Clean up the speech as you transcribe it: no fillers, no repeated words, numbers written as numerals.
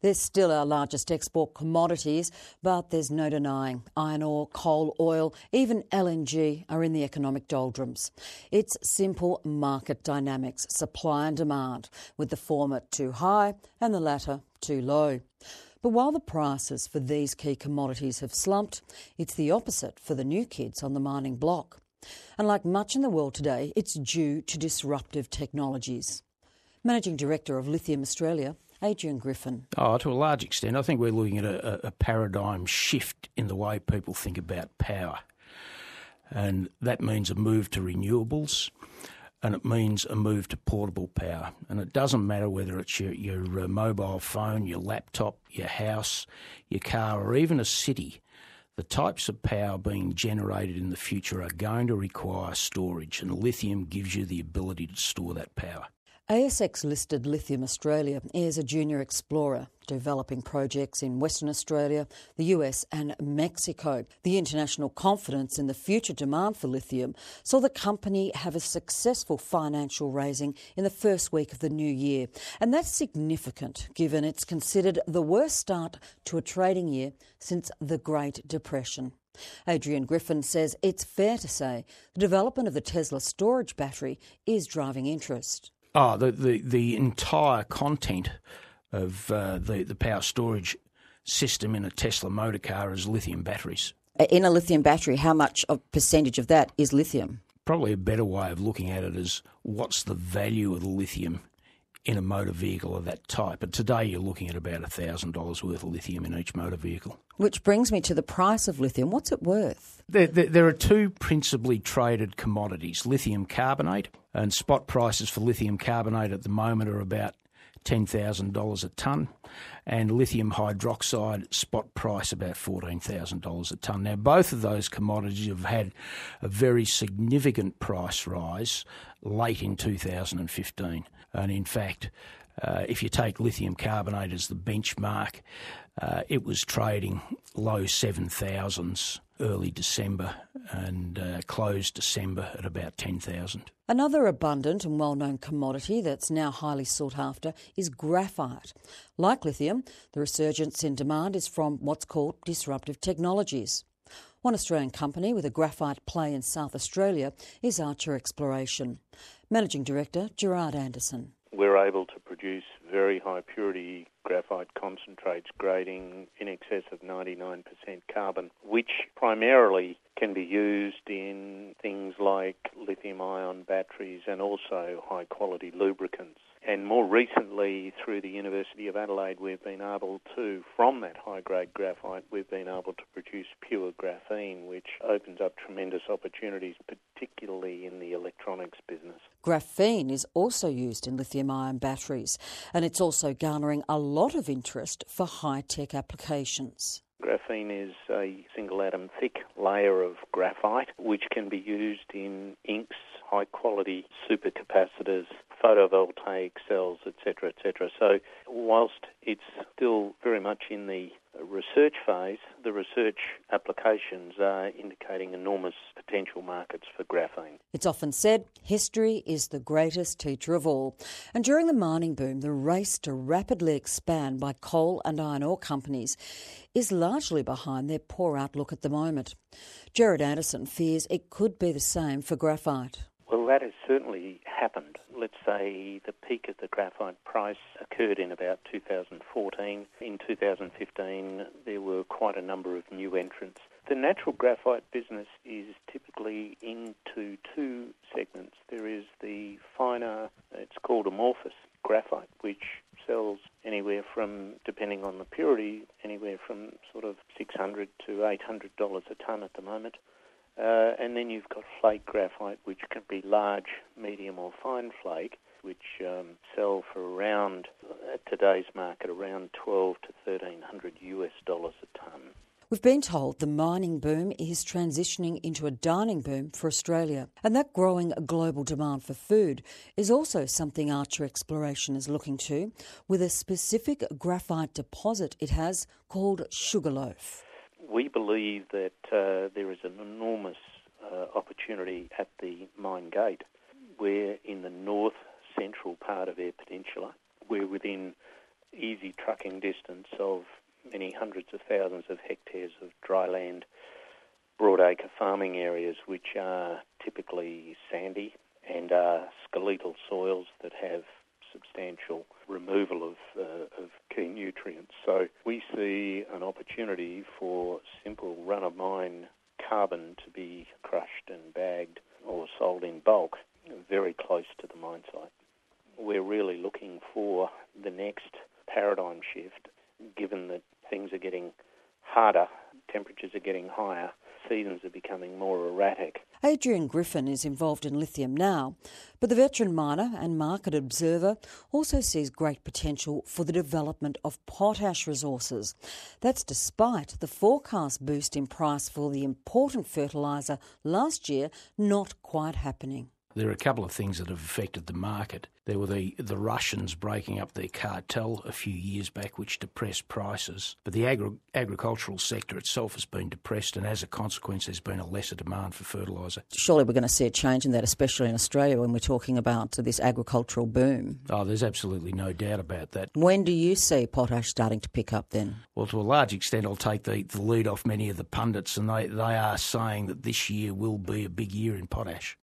They're still our largest export commodities, but there's no denying iron ore, coal, oil, even LNG are in the economic doldrums. It's simple market dynamics, supply and demand, with the former too high and the latter too low. But while the prices for these key commodities have slumped, it's the opposite for the new kids on the mining block. And like much in the world today, it's due to disruptive technologies. Managing Director of Lithium Australia, Adrian Griffin. To a large extent, I think we're looking at a paradigm shift in the way people think about power. And that means a move to renewables, and it means a move to portable power. And it doesn't matter whether it's your mobile phone, your laptop, your house, your car, or even a city. The types of power being generated in the future are going to require storage, and lithium gives you the ability to store that power. ASX-listed Lithium Australia is a junior explorer developing projects in Western Australia, the US and Mexico. The international confidence in the future demand for lithium saw the company have a successful financial raising in the first week of the new year. And that's significant given it's considered the worst start to a trading year since the Great Depression. Adrian Griffin says it's fair to say the development of the Tesla storage battery is driving interest. The entire content of the power storage system in a Tesla motor car is lithium batteries. In a lithium battery, how much of percentage of that is lithium? Probably a better way of looking at it is what's the value of the lithium in a motor vehicle of that type. But today you're looking at about $1,000 worth of lithium in each motor vehicle. Which brings me to the price of lithium. What's it worth? There are two principally traded commodities, lithium carbonate, and spot prices for lithium carbonate at the moment are about $10,000 a tonne, and lithium hydroxide spot price about $14,000 a tonne. Now, both of those commodities have had a very significant price rise late in 2015. And in fact, if you take lithium carbonate as the benchmark, it was trading low 7,000s early December and closed December at about 10,000. Another abundant and well-known commodity that's now highly sought after is graphite. Like lithium, the resurgence in demand is from what's called disruptive technologies. One Australian company with a graphite play in South Australia is Archer Exploration. Managing Director Gerard Anderson. We're able to produce very high purity graphite concentrates grading in excess of 99% carbon, which primarily can be used in things like lithium-ion batteries and also high-quality lubricants. And more recently, through the University of Adelaide, we've been able to, from that high-grade graphite, we've been able to produce pure graphene, which opens up tremendous opportunities, particularly in the electronics business. Graphene is also used in lithium-ion batteries, and it's also garnering a lot of interest for high-tech applications. Graphene is a single-atom thick layer of graphite, which can be used in inks, high-quality supercapacitors, photovoltaic cells, etc., etc. So whilst it's still very much in the research phase, the research applications are indicating enormous potential markets for graphene. It's often said history is the greatest teacher of all. And during the mining boom, the race to rapidly expand by coal and iron ore companies is largely behind their poor outlook at the moment. Gerard Anderson fears it could be the same for graphite. Well, that has certainly happened. Let's say the peak of the graphite price occurred in about 2014. In 2015, there were quite a number of new entrants. The natural graphite business is typically into two segments. There is the finer, it's called amorphous graphite, which sells anywhere from, depending on the purity, anywhere from sort of $600 to $800 a tonne at the moment. And then you've got flake graphite, which can be large, medium or fine flake, which sell for around, at today's market, around $1,200 to $1,300 a tonne. We've been told the mining boom is transitioning into a dining boom for Australia. And that growing global demand for food is also something Archer Exploration is looking to, with a specific graphite deposit it has called Sugarloaf. We believe that there is an enormous opportunity at the mine gate. We're in the north central part of Eyre Peninsula. We're within easy trucking distance of many hundreds of thousands of hectares of dry land, broadacre farming areas, which are typically sandy and are skeletal soils that have substantial removal of key nutrients. So we see an opportunity for simple run-of-mine carbon to be crushed and bagged or sold in bulk very close to the mine site. We're really looking for the next paradigm shift, given that things are getting harder, temperatures are getting higher, seasons are becoming more erratic. Adrian Griffin is involved in lithium now, but the veteran miner and market observer also sees great potential for the development of potash resources. That's despite the forecast boost in price for the important fertiliser last year not quite happening. There are a couple of things that have affected the market. There were the Russians breaking up their cartel a few years back, which depressed prices. But the agricultural sector itself has been depressed, and as a consequence, there's been a lesser demand for fertiliser. Surely we're going to see a change in that, especially in Australia when we're talking about this agricultural boom. Oh, there's absolutely no doubt about that. When do you see potash starting to pick up then? Well, to a large extent, I'll take the lead off many of the pundits, and they are saying that this year will be a big year in potash.